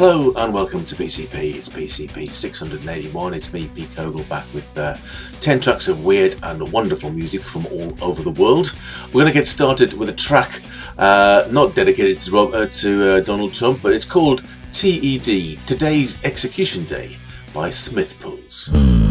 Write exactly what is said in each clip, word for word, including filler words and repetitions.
Hello and welcome to P C P. It's P C P six hundred eighty-one. It's me, Pete Kogel, back with uh, ten tracks of weird and wonderful music from all over the world. We're going to get started with a track uh, not dedicated to, Rob, uh, to uh, Donald Trump, but it's called T E D, Today's Execution Day, by Smith Pulse.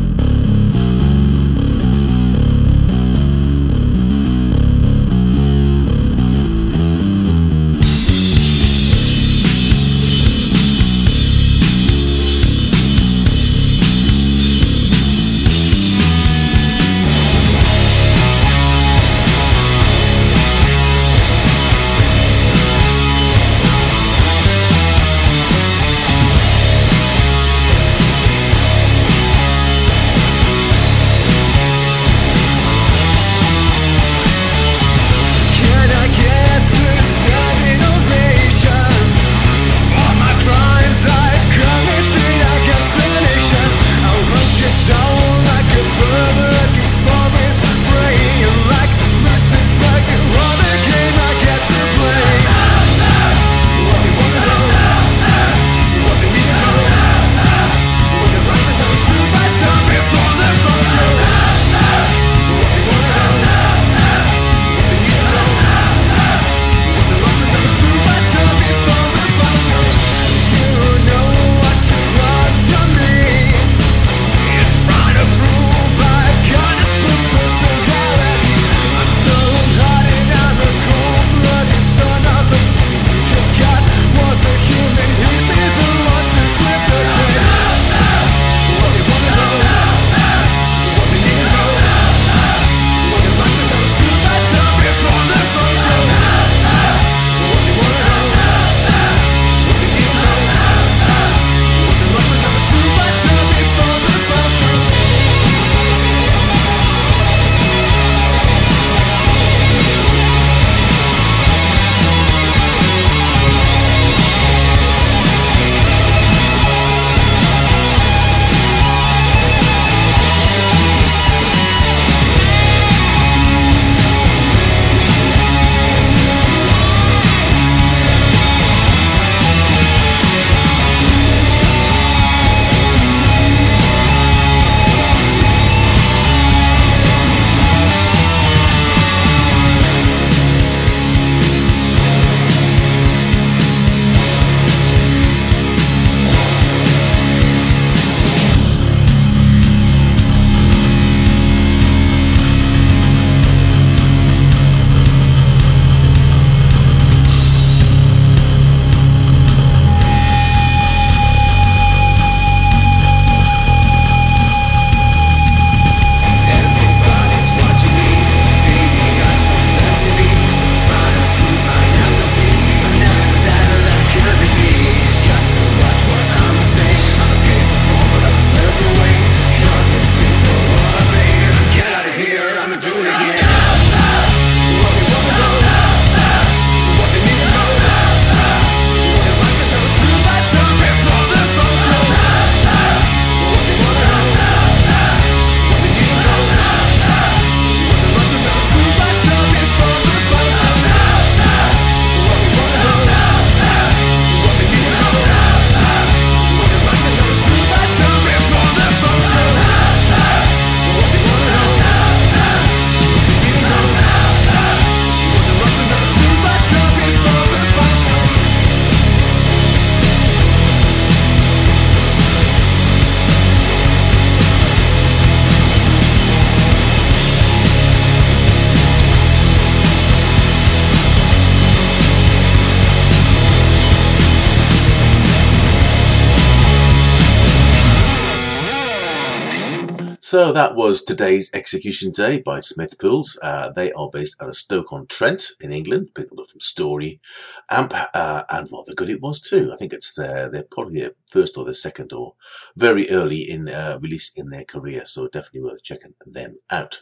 So that was Today's Execution Day by Smith Pulse. Uh, they are based out of Stoke-on-Trent in England. People are from Story Amp, uh, and rather good it was too. I think it's their, they're probably their first or their second or very early in uh, release in their career. So definitely worth checking them out.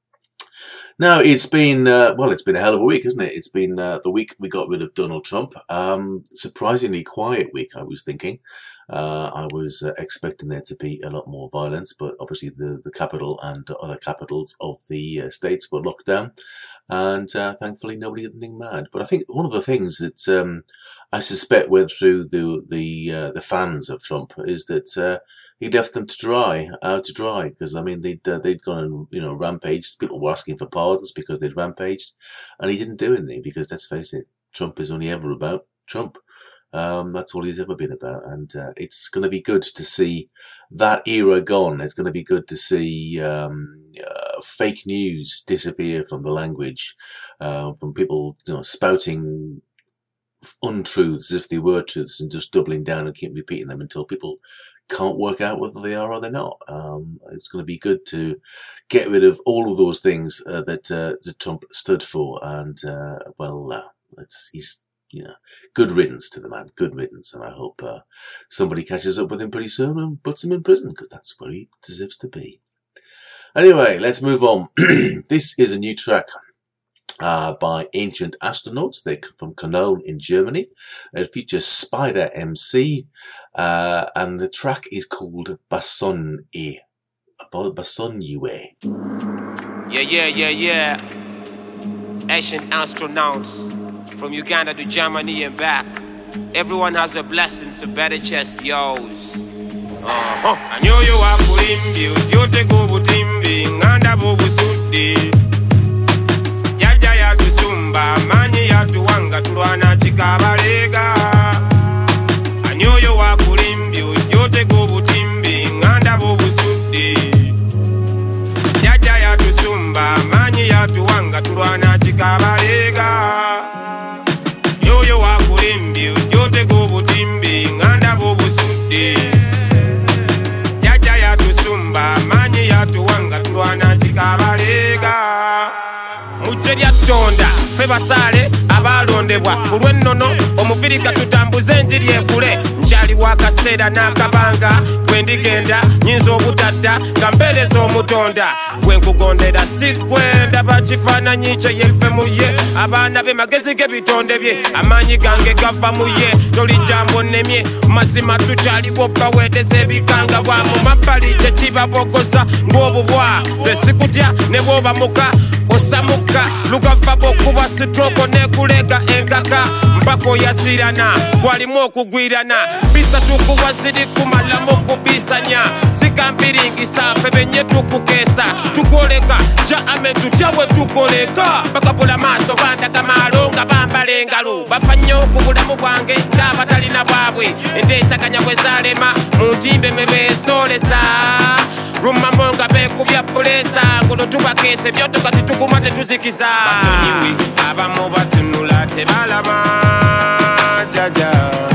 Now, it's been, uh, well, it's been a hell of a week, isn't it? It's been uh, the week we got rid of Donald Trump. Um, surprisingly quiet week, I was thinking. Uh, I was uh, expecting there to be a lot more violence, but obviously the, the capital and other capitals of the uh, states were locked down, and uh, thankfully nobody did anything mad. But I think one of the things that um, I suspect went through the the uh, the fans of Trump is that uh, he left them to dry, out to dry, because I mean they'd uh, they'd gone and you know rampaged. People were asking for pardons because they'd rampaged, and he didn't do anything because let's face it, Trump is only ever about Trump. Um, that's all he's ever been about, and uh, it's going to be good to see that era gone. It's going to be good to see um, uh, fake news disappear from the language, uh, from people you know spouting untruths as if they were truths and just doubling down and keep repeating them until people can't work out whether they are or they're not. Um, it's going to be good to get rid of all of those things uh, that, uh, that Trump stood for, and uh, well, uh, it's he's. You know, good riddance to the man, good riddance, and I hope uh, somebody catches up with him pretty soon and puts him in prison, because that's where he deserves to be. Anyway, let's move on. This is a new track uh, by Ancient Astronauts. They're from Cologne in Germany. It features Spider M C, uh, and the track is called Basonye. Basonye. Yeah, yeah, yeah, yeah. Ancient Astronauts. From Uganda to Germany and back. Everyone has a blessing, so better chest yours. Uh-huh. Anyoyo wa kulimbi, ujote kubutimbi, nganda bugusudi. Jaja ya tusumba, manyi ya tuwanga, tulwana chikabalega. Anyoyo wa kulimbi, ujote kubutimbi, nganda bugusudi. Jaja ya tusumba, manyi ya tuwanga, tulwana chikabalega. Yoyo wa kulimbi, ujote kubutimbi, nganda bugusudi. Jaja ya tusumba, manyi ya tuwanga, tulwana chikabalega. Mujeria tonda, feba sale, abalondebwa. Kulwennono, omufirika tutambuze njiri ekule. Nchali wakaseda nakabanga, kwendigenda, nyinzo obutadda, ngambeleza omutonda. Gwenkugondera sikwenda bachifana nyiche yelfe muye. Abana be magezi ge bitonde bye, amanyi gange gafa muye. Toli jambo nemye, mazima tuchali wopa wedeze bikanga wa mu mapali chechiba bokosa ngobubwa. Ze sikutya ne boba muka osamuka lugafa bokuba sitroko ne kulega enkaka mpako yasirana walimu okugwirana bisa tukuwa ziri kumala mukubisanya zikambiringisa febenye tukukesa tukoleka ja ame tutyawe tukoleka bakapula maso banda kamalonga bambalengalo bafanyo okubulamu bwange ngabatalina bwabwe entesakanya bwezalema muntimbe mebesolesa rumamonga bekubya pulesa ngono tubakese byoto kati tukumate tuzikiza basonyiwi abamu batunula tebalaba jaja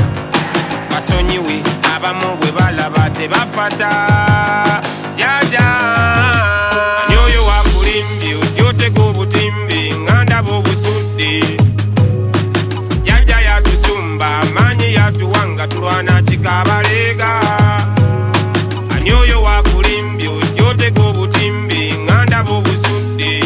basonyiwi abamu bwe balaba tebafata jaja anyoyo wakulimbi ujote kubutimbi nganda bugusudi jaja yatusumba manyi yatuwanga tulwana chikabalega anyoyo wakulimbi ujote kubutimbi nganda bugusudi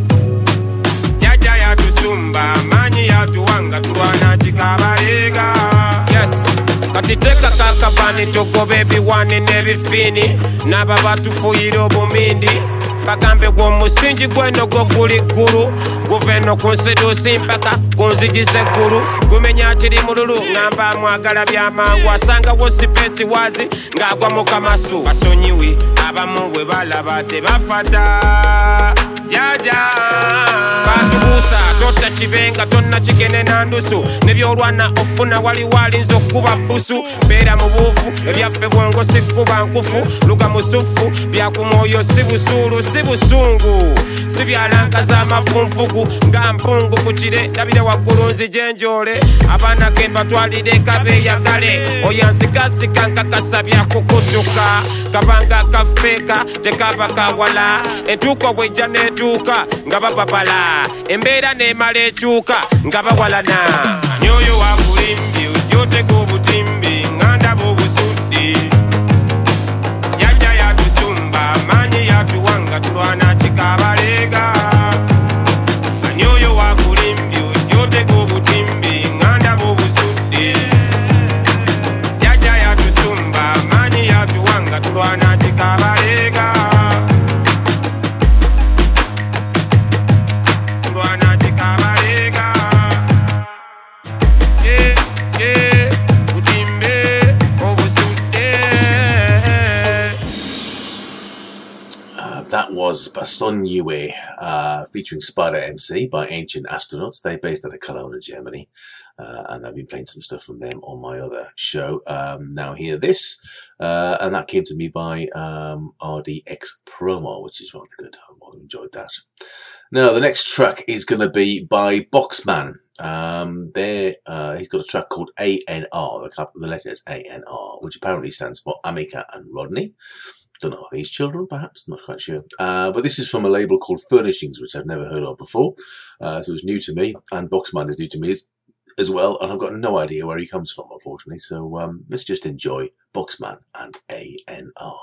jaja yatusumba manyi yatuwanga tulwana chikabalega. Yes, katiteka kakabani toko baby wane nebifini naba batufuyira obumindi bagambe gwo musingi gweno gwo guli gulu guveno kunsedusi mpaka kunzigise gulu gumenya kiri mululu ngamba mwagala byamangu asanga wosipesi wazi ngagwa mukamasu basonyiwi abamu bwe balaba tebafata jaja batubusa tota kibenga tonna kigene nandusu nebyolwana ofuna wali wali nzo kuba busu bera mu bufu ebyaffe bwongo sikuba nkufu luga musufu byakumoyo sibusulu sibusungu sibyalankaza amavunfugu nga mpungu kukire ndabire waggulu nzijenjole abaana kemba twalire kabeyagale oyansikasika nkakasa byakukutuka kabanga kafeeka tekaba kawala entuuko bwejja netuuka nga bababala embeera nemala ekyuka nga bawalana anyoyo wakulimbi ujote kubutimbi nganda bugusudi jaja yatusumba manyi yatuwanga tulwana chikabalega anyoyo wakulimbi ujote kubutimbi nganda bugusudi jaja yatusumba That was Basonyewe, uh, featuring Spider M C by Ancient Astronauts. They're based out of Cologne, Germany, uh, and I've been playing some stuff from them on my other show, um, Now Hear This, uh, and that came to me by um, R D X Promo, which is rather good. I rather enjoyed that. Now, the next track is going to be by Boxman. Um, there, uh, he's got a track called A N R, the, the letter is A N R, which apparently stands for Amika and Rodney. Don't know, are these children, perhaps? Not quite sure. Uh, but this is from a label called Furnishings, which I've never heard of before. Uh, so it's new to me, and Boxman is new to me as, as well, and I've got no idea where he comes from, unfortunately. So um, let's just enjoy Boxman and A N R.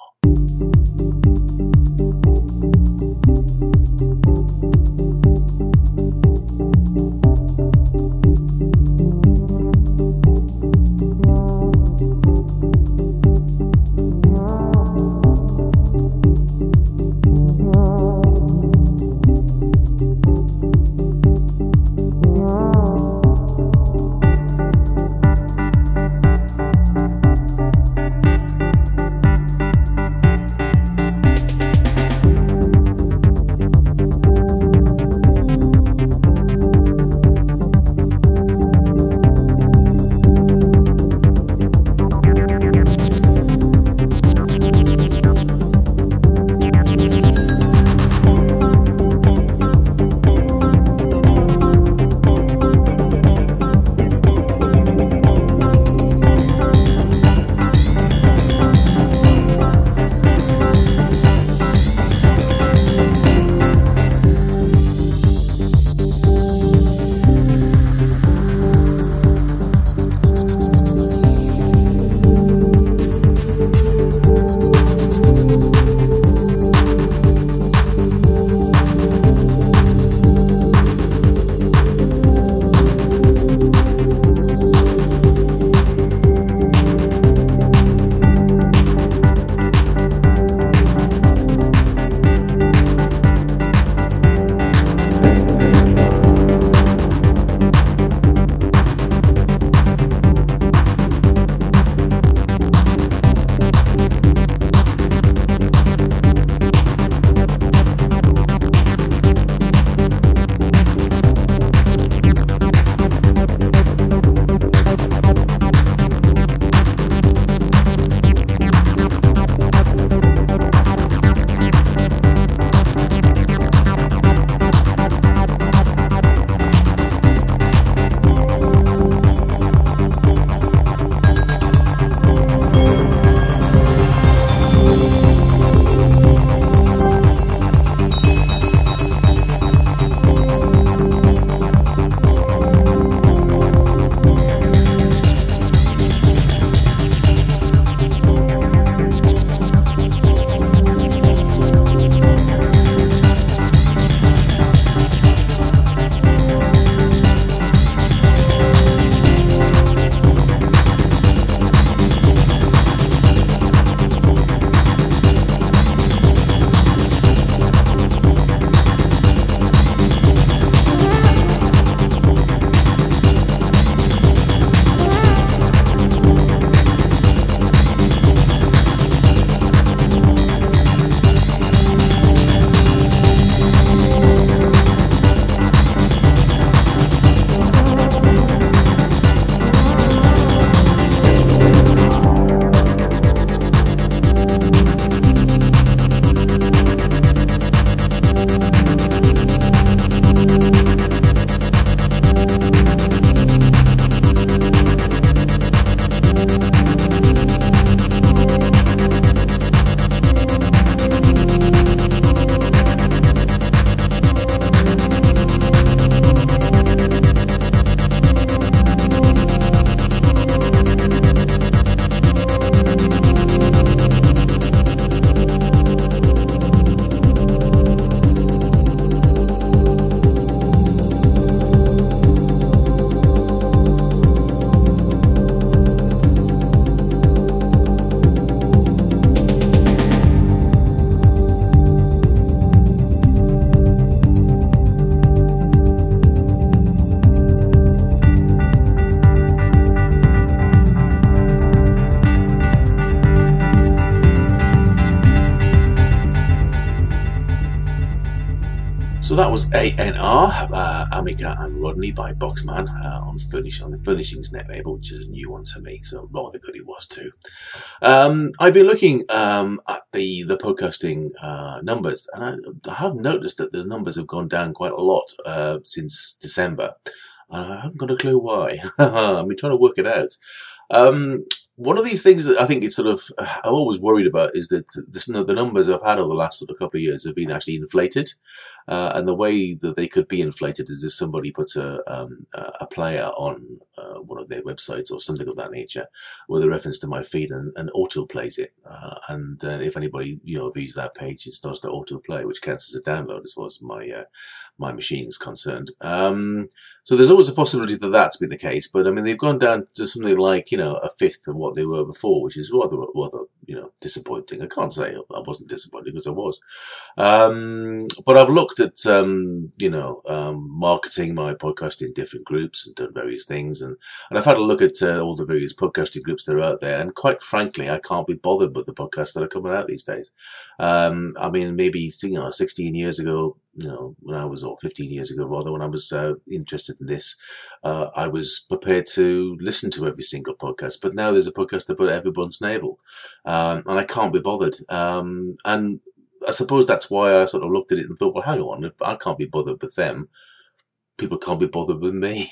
So that was A N R, uh, Amica and Rodney by Boxman uh, on Furnish on the Furnishings net label, which is a new one to me, so rather good it was too. Um, I've been looking um, at the the podcasting uh, numbers, and I, I have noticed that the numbers have gone down quite a lot uh, since December. I haven't got a clue why. I've been trying to work it out. Um, one of these things that I think it's sort of, I'm always worried about is that this, the numbers I've had over the last sort of couple of years have been actually inflated. Uh, and the way that they could be inflated is if somebody puts a, um, a player on uh, one of their websites or something of that nature with a reference to my feed and, and auto plays it. Uh, and uh, if anybody, you know, views that page, it starts to auto play, which counts as a download as far as my, uh, my machine is concerned. Um, so there's always a possibility that that's been the case, but I mean, they've gone down to something like, you know, a fifth of what they were before, which is rather, rather, you know, disappointing. I can't say I wasn't disappointed because I was. Um, but I've looked at, um, you know, um, marketing my podcast in different groups and done various things. And, and I've had a look at uh, all the various podcasting groups that are out there. And quite frankly, I can't be bothered with the podcasts that are coming out these days. Um, I mean, maybe, you know, sixteen years ago, you know, when I was, or fifteen years ago rather, when I was uh, interested in this, uh, I was prepared to listen to every single podcast. But now there's a podcast about everyone's navel, um, and I can't be bothered. Um, and I suppose that's why I sort of looked at it and thought, well, hang on, if I can't be bothered with them, people can't be bothered with me.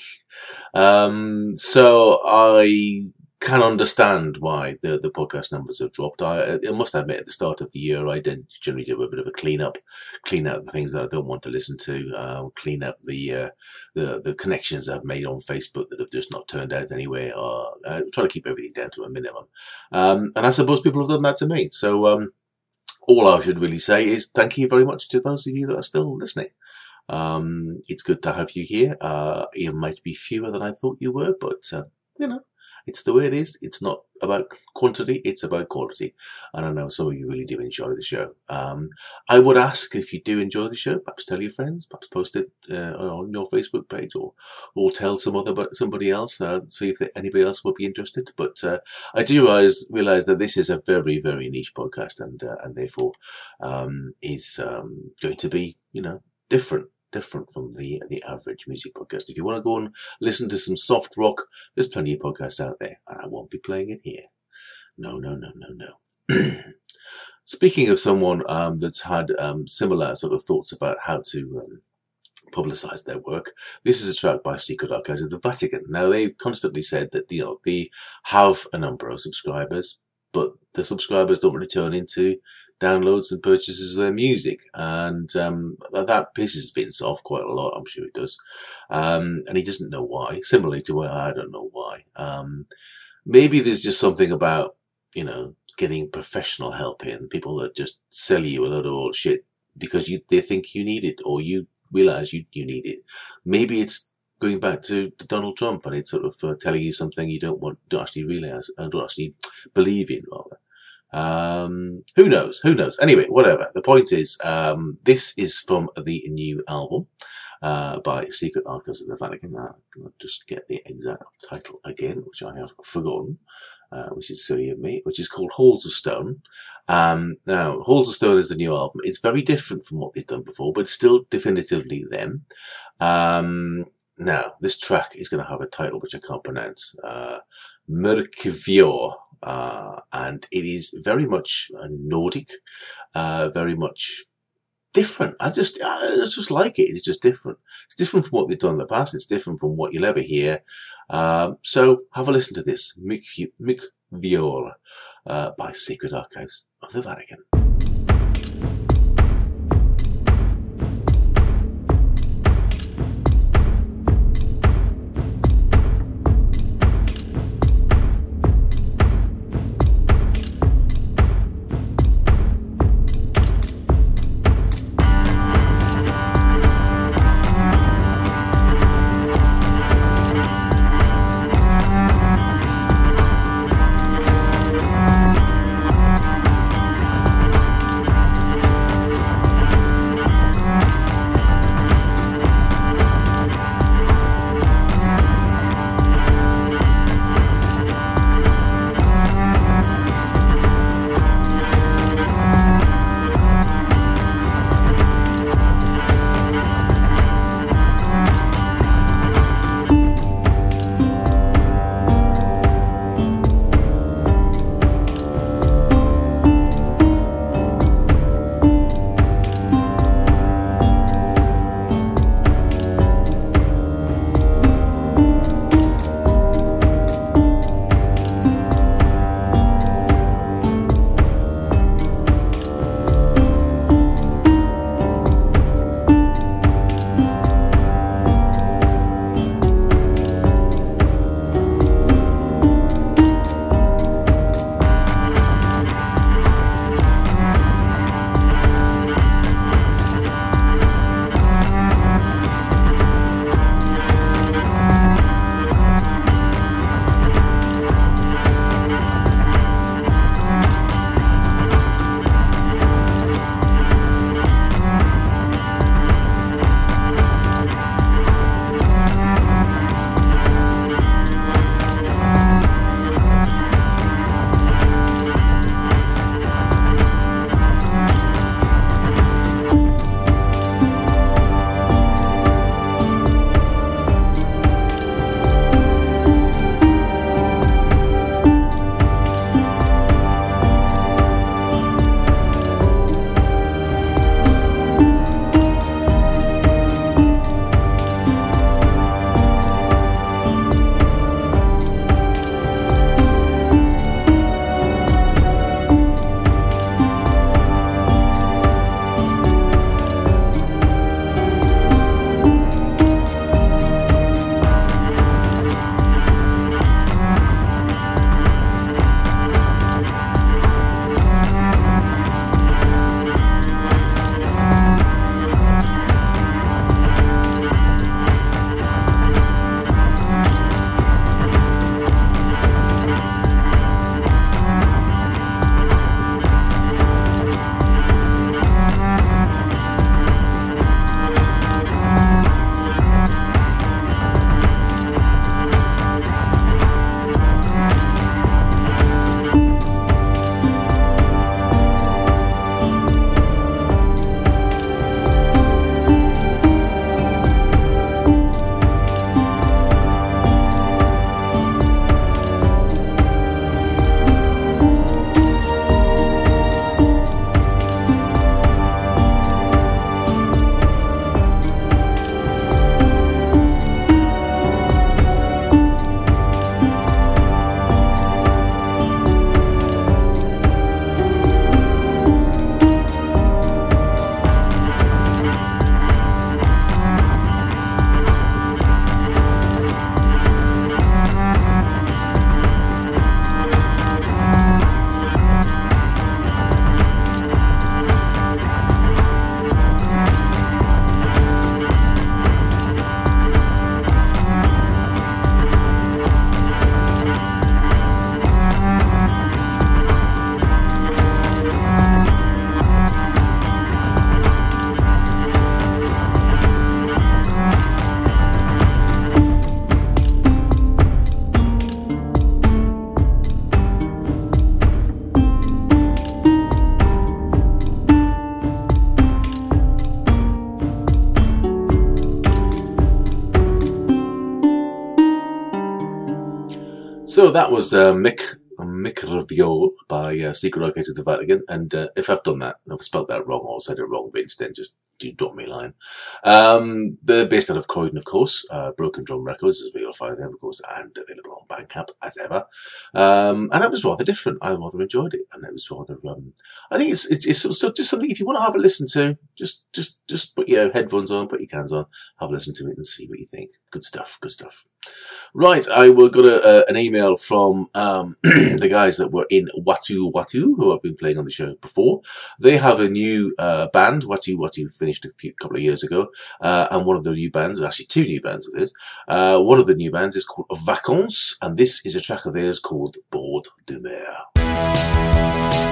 um, so I can understand why the, the podcast numbers have dropped. I, I must admit, at the start of the year, I did generally do a bit of a clean up, clean out the things that I don't want to listen to, uh, clean up the, uh, the the connections I've made on Facebook that have just not turned out anyway, or uh, try to keep everything down to a minimum. Um, and I suppose people have done that to me. So um, all I should really say is thank you very much to those of you that are still listening. Um, it's good to have you here. Uh, you might be fewer than I thought you were, but, uh, you know, it's the way it is. It's not about quantity, it's about quality. And I know some of you really do enjoy the show. Um, I would ask if you do enjoy the show, perhaps tell your friends, perhaps post it uh, on your Facebook page, or or tell some other somebody else, uh, see if anybody else would be interested. But uh, I do realize, realize that this is a very, very niche podcast, and uh, and therefore um, is um, going to be, you know, different. different from the the average music podcast. If you want to go and listen to some soft rock, there's plenty of podcasts out there, and I won't be playing it here. No, no, no, no, no. Speaking of someone um, that's had um, similar sort of thoughts about how to um, publicize their work, this is a track by Secret Archives of the Vatican. Now, they've constantly said that, you know, they have a number of subscribers, but the subscribers don't really turn into downloads and purchases of their music. And um, that pisses Vince off quite a lot, I'm sure it does. Um, and he doesn't know why, similarly to where I don't know why. Um, maybe there's just something about, you know, getting professional help in, people that just sell you a load of old shit because you they think you need it, or you realize you, you need it. Maybe it's going back to, to Donald Trump, and it's sort of uh, telling you something you don't want, don't actually realize, and don't actually believe in, rather. Um, who knows? Who knows? Anyway, whatever. The point is, um, this is from the new album uh, by Secret Archives of the Vatican. Uh, I'll just get the exact title again, which I have forgotten, uh, which is silly of me, which is called Halls of Stone. Um, now, Halls of Stone is the new album. It's very different from what they've done before, but still definitively them. Um, Now, this track is going to have a title which I can't pronounce, uh, Merkivior, uh, and it is very much uh, Nordic, uh, very much different. I just, I just like it. It's just different. It's different from what they've done in the past. It's different from what you'll ever hear. Um, so have a listen to this, Merkivior, uh, by Secret Archives of the Vatican. So that was uh, Mick Mick Review by uh, Secret Archives of the Vatican, and uh, if I've done that, if I spelled that wrong or said it wrong, Vince, then just do drop me a line. Um, they're based out of Croydon, of course. Uh, Broken Drum Records, as we'll find them, of course, and available on Bandcamp as ever. Um, and it was rather different. I rather enjoyed it, and it was rather. Um, I think it's it's, it's sort of just something if you want to have a listen to, just just just put your headphones on, put your cans on, have a listen to it, and see what you think. Good stuff. Good stuff. Right, I got a, uh, an email from um, the guys that were in Watu Watu, who I've been playing on the show before. They have a new uh, band. Watu Watu finished a few, couple of years ago, uh, and one of the new bands, actually two new bands of theirs, uh, one of the new bands is called Vacances, and this is a track of theirs called Bord de Mer.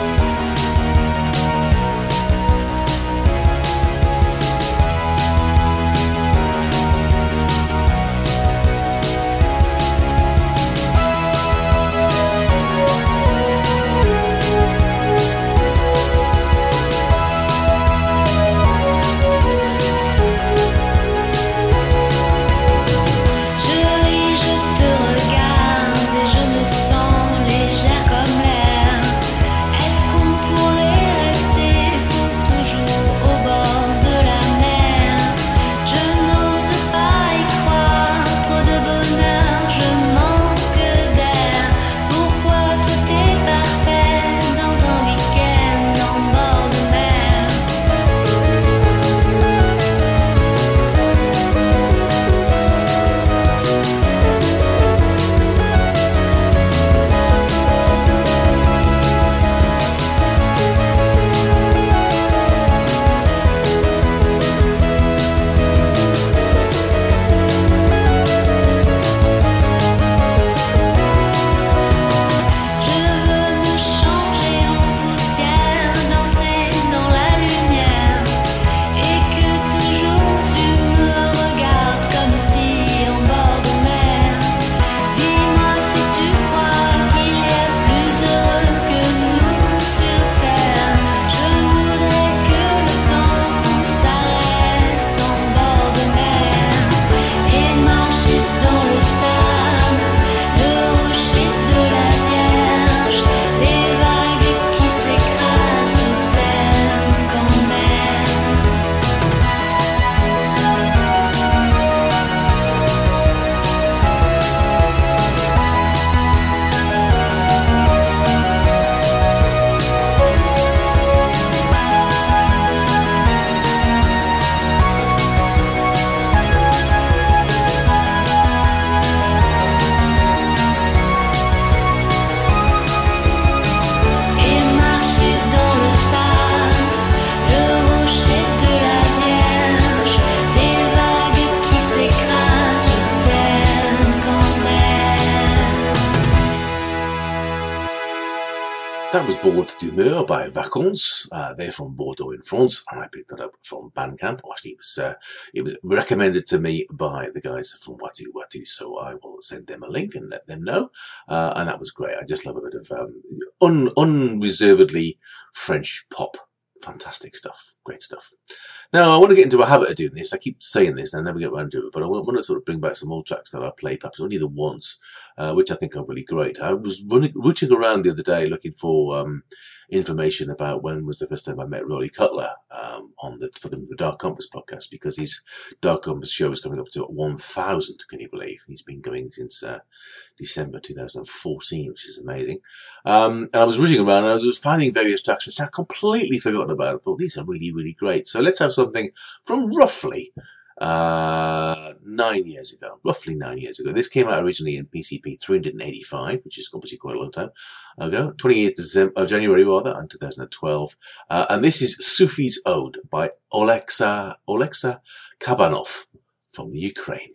That was Bord de Mer by Vacances. Uh, they're from Bordeaux in France, and I picked that up from Bandcamp. Actually, it was uh, it was recommended to me by the guys from Watu Watu, so I will send them a link and let them know. Uh, and that was great. I just love a bit of um, un- unreservedly French pop. Fantastic stuff. Great stuff. Now, I want to get into a habit of doing this. I keep saying this and I never get around to it, but I want to sort of bring back some old tracks that I played, perhaps only the once, uh, which I think are really great. I was running, rooting around the other day looking for um, information about when was the first time I met Rolly Cutler um, on the for the, the Dark Compass podcast, because his Dark Compass show is coming up to one thousand, can you believe? He's been going since uh, December two thousand fourteen, which is amazing. Um, and I was rooting around and I was finding various tracks which I'd completely forgotten about. I thought, these are really, really great. So let's have something from roughly uh, nine years ago. Roughly nine years ago. This came out originally in P C P three eighty-five, which is obviously quite a long time ago. twenty-eighth of January, rather, in two thousand twelve. Uh, and this is Sufi's Ode by Oleksa, Oleksa Kabanov from the Ukraine.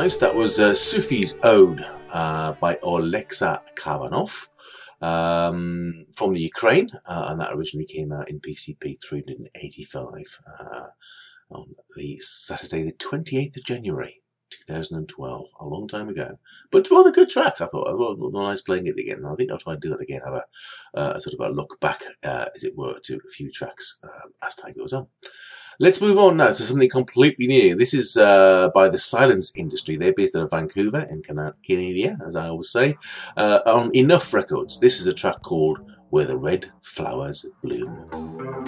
nice. That was uh, Sufi's Ode uh, by Oleksandr Kavanov um, from the Ukraine, uh, and that originally came out in P C P three eighty-five uh, on the Saturday, the twenty-eighth of January, two thousand twelve, a long time ago. But rather good track, I thought. I thought it was nice playing it again. I think I'll try and do that again, have a, uh, a sort of a look back, uh, as it were, to a few tracks uh, as time goes on. Let's move on now to something completely new. This is uh, by the Silence Industry. They're based out of Vancouver in Canada, as I always say, uh, on Enough Records. This is a track called Where the Red Flowers Bloom.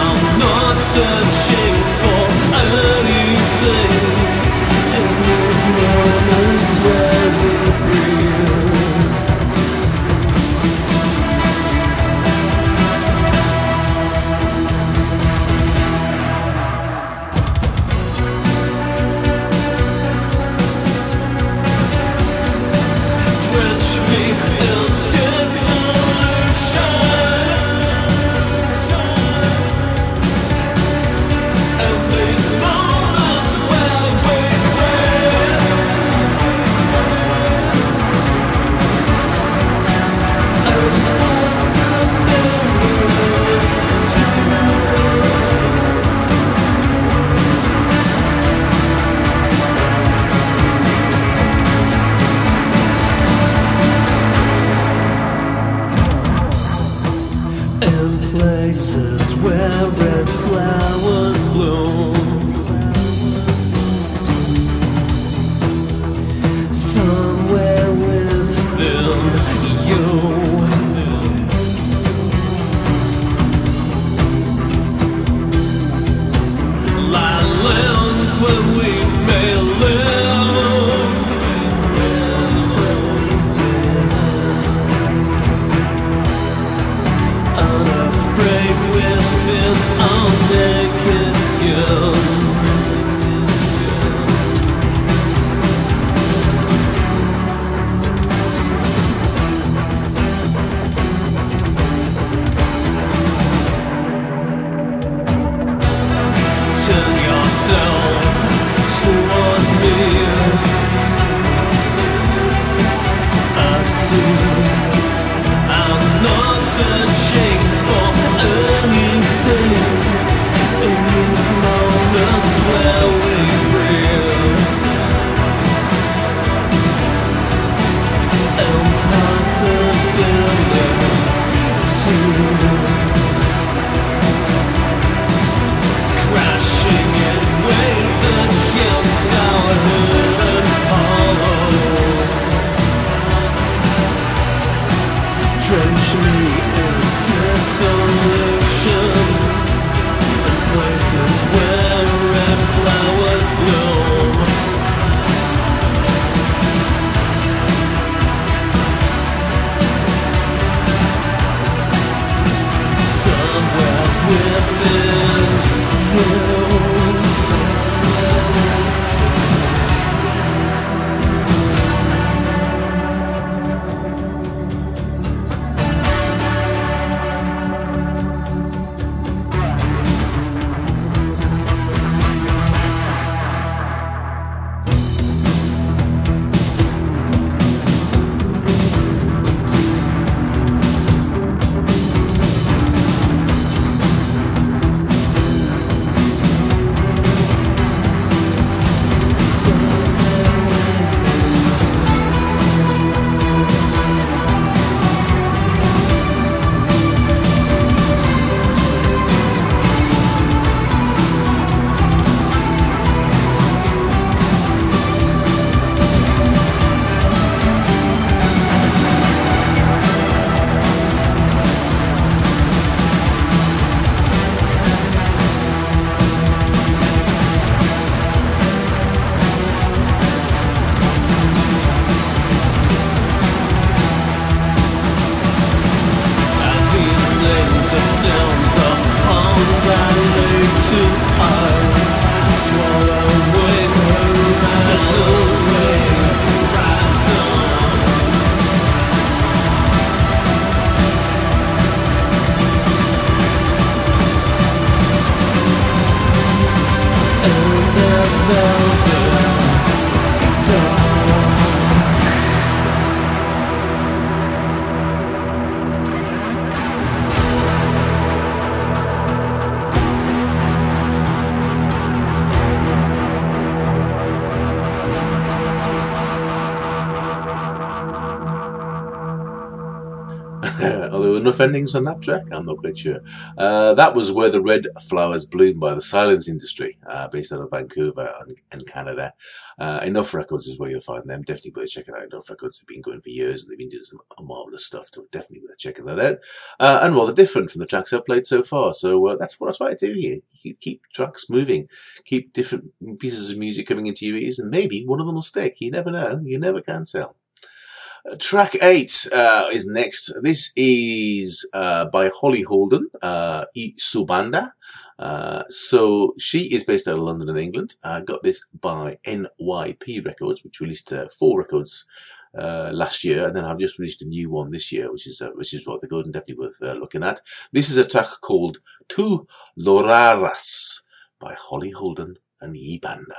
Searching for anything in this enough endings on that track? I'm not quite sure. Uh, that was Where the Red Flowers Bloom by the Silence Industry, uh, based out of Vancouver in Canada. Uh, Enough Records is where you'll find them. Definitely worth checking out. Enough Records have been going for years and they've been doing some marvellous stuff, so definitely worth checking that out. Uh, and rather different from the tracks I've played so far. So uh, that's what I try to do here. Keep, keep tracks moving. Keep different pieces of music coming into your ears, and maybe one of them will stick. You never know. You never can tell. Track eight uh, is next. This is uh, by Holly Holden, uh, E Subanda. Uh, so she is based out of London and England. Uh, got this by N Y P Records, which released uh, four records uh, last year, and then I've just released a new one this year, which is uh, which is rather good and definitely worth uh, looking at. This is a track called Tu Loraras by Holly Holden and E Banda.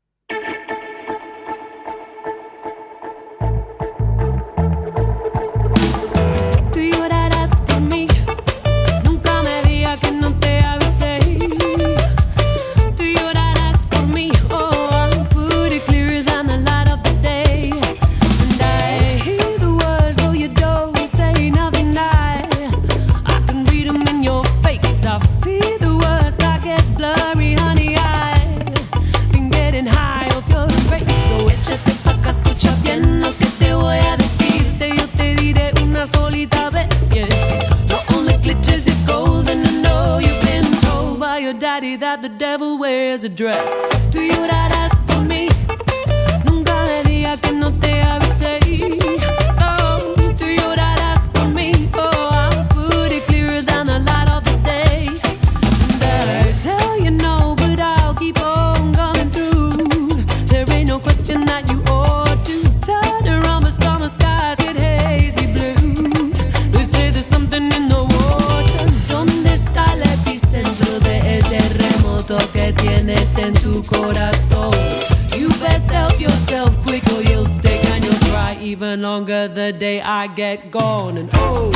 That the devil wears a dress. Do you that for me? Nunca me diga que no te avisé. Oh, do you that for me? Oh, I'll put it clearer than the light of the day. And I tell you no, but I'll keep on coming through. There ain't no question that you ought to turn around, but summer skies get hazy blue. They say there's something in the water. ¿Dónde está el epicentro de terremoto que tienes en tu corazón? You best help yourself quick or you'll stick and you'll cry even longer the day I get gone. And oh,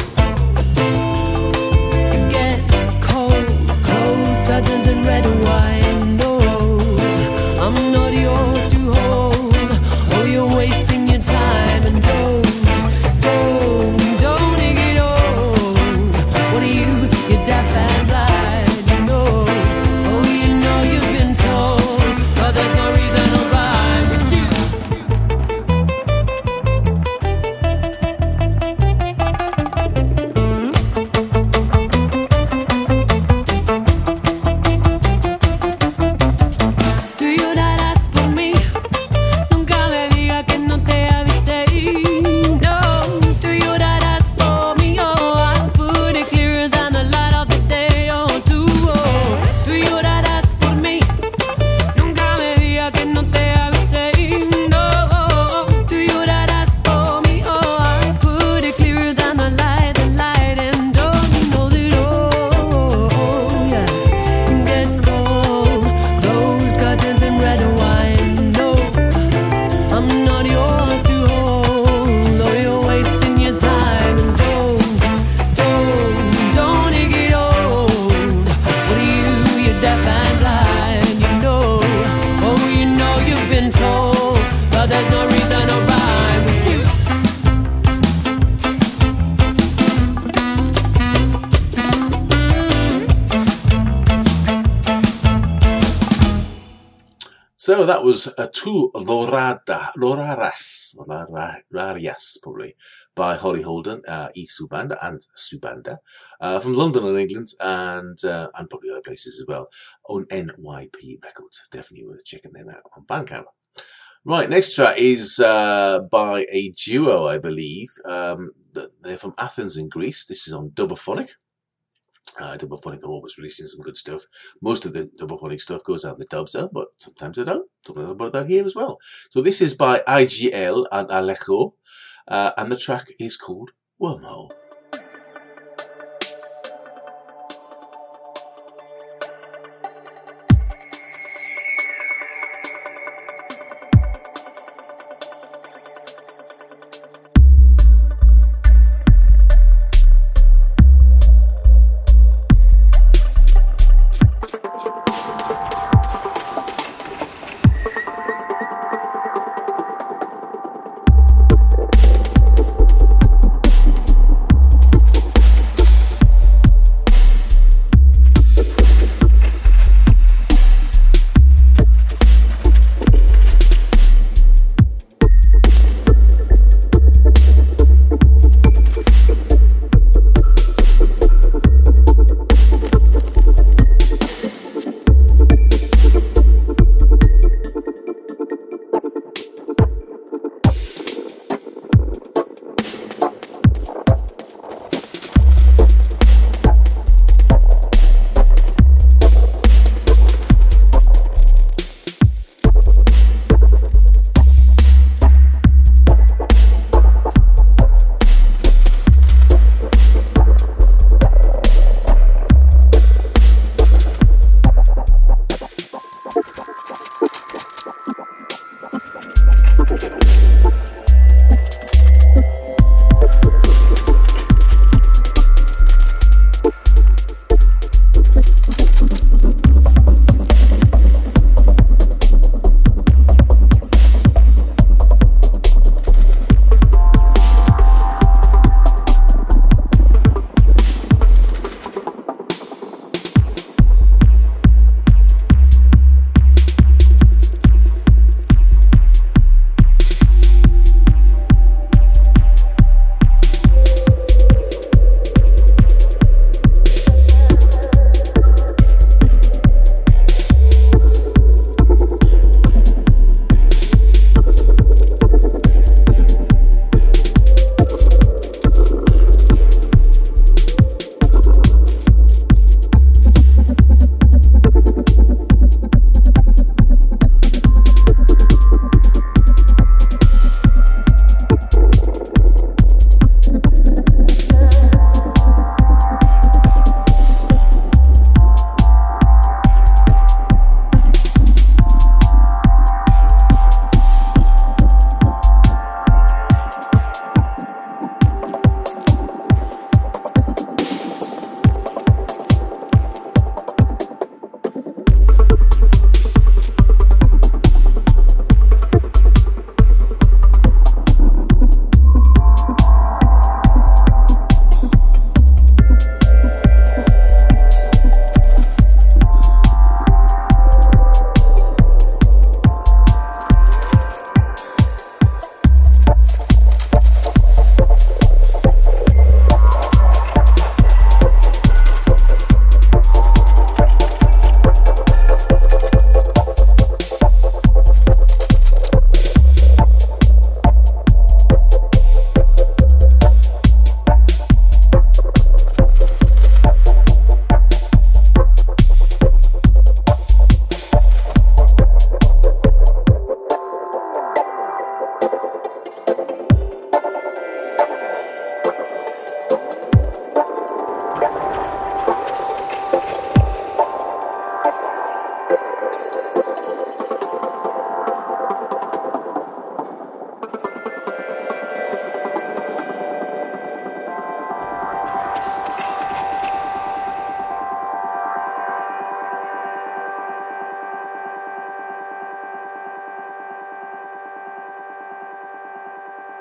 it gets cold, closed curtains and red wine. No, I'm not yours to hold. Oh, you're wasting your time. And don't, don't, don't get old. What are you? You're deaf and blind. So that was a Tu Lorada, Loraras, Lorarias, probably, by Holly Holden, uh, E Subanda and Subanda, uh, from London and England, and uh, and probably other places as well, on N Y P Records. Definitely worth checking them out on Bandcamp. Right, next track is uh, by a duo, I believe. Um, they're from Athens in Greece. This is on Dubophonic. Uh, Dubophonic are always releasing some good stuff. Most of the Dubophonic stuff goes out in the dub zone, but sometimes they don't. Sometimes I put that here as well. So this is by I G L and Alejo, uh, and the track is called Wormhole.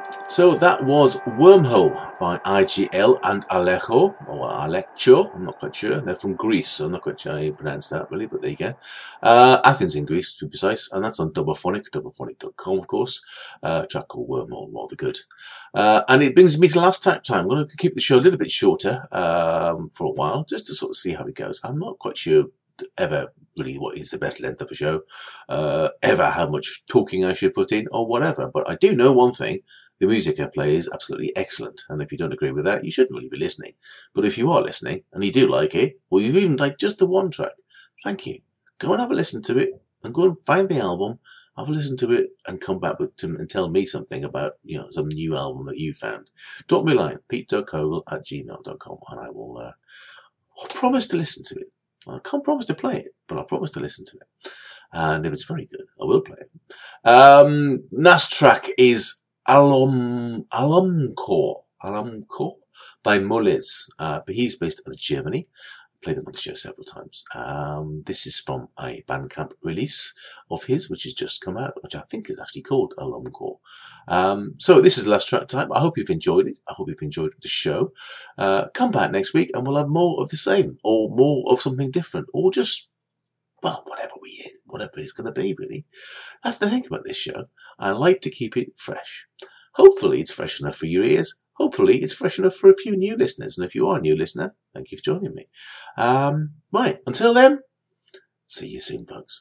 So that was Wormhole by I G L and Alejo, or Alecho, I'm not quite sure. They're from Greece, so I'm not quite sure how you pronounce that really, but there you go. Uh, Athens in Greece, to be precise, and that's on Doublethonic, doublethonic dot com, of course. Uh, a track called Wormhole, rather good. Uh, and it brings me to last time. I'm going to keep the show a little bit shorter um, for a while, just to sort of see how it goes. I'm not quite sure ever really what is the better length of a show, uh, ever how much talking I should put in, or whatever. But I do know one thing. The music I play is absolutely excellent, and if you don't agree with that, you shouldn't really be listening. But if you are listening, and you do like it, or you even like just the one track, thank you. Go and have a listen to it, and go and find the album, have a listen to it, and come back with to, and tell me something about, you know, some new album that you found. Drop me a line, pete dot kogel at gmail dot com, and I will uh, I'll promise to listen to it. I can't promise to play it, but I'll promise to listen to it. And if it's very good, I will play it. Um, last track is Alum, Alumcore, Alumcore by Mullez. Uh, but he's based out of Germany. Played him on the show several times. Um, this is from a Bandcamp release of his, which has just come out, which I think is actually called Alumcore. Um, so this is the last track time. I hope you've enjoyed it. I hope you've enjoyed the show. Uh, come back next week and we'll have more of the same, or more of something different, or just, well, whatever we whatever it's going to be, really. That's the thing about this show. I like to keep it fresh. Hopefully it's fresh enough for your ears. Hopefully it's fresh enough for a few new listeners. And if you are a new listener, thank you for joining me. Um, right, until then, see you soon, folks.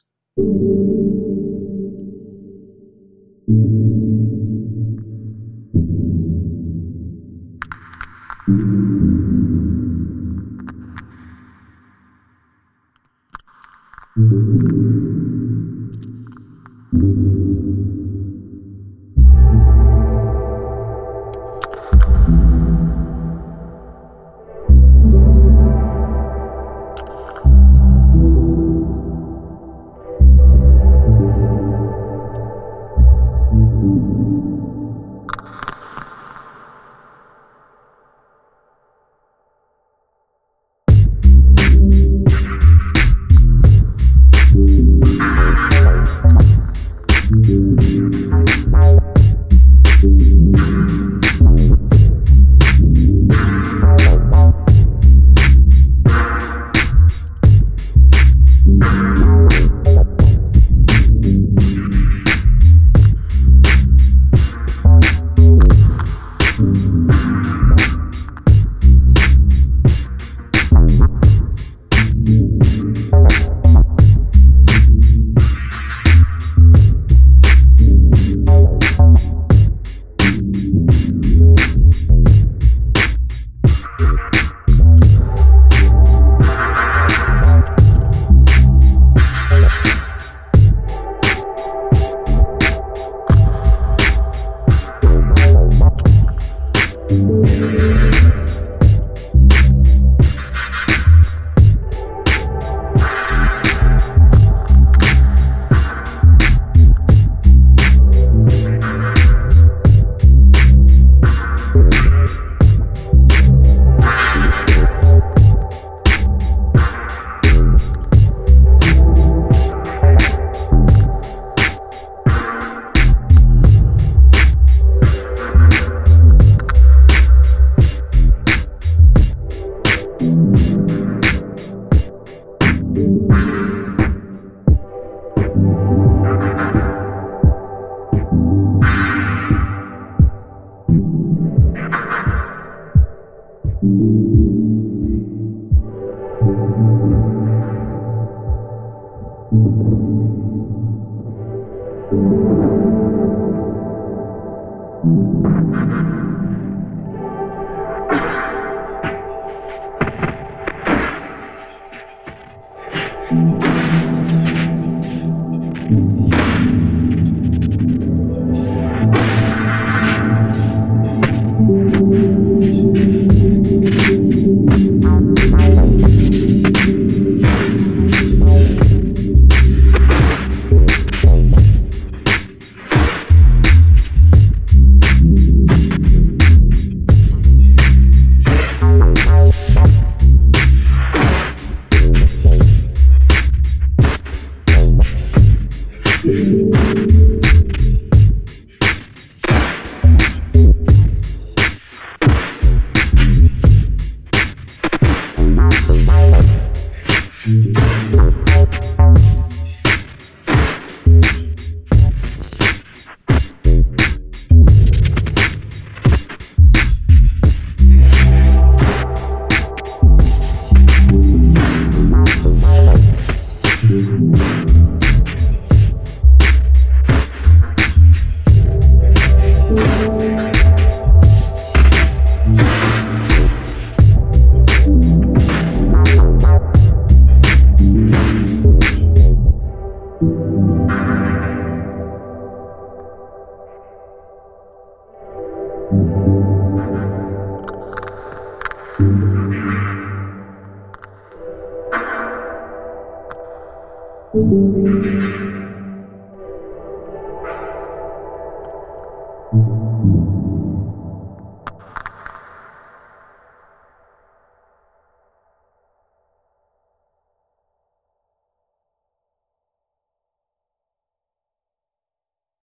Thank you.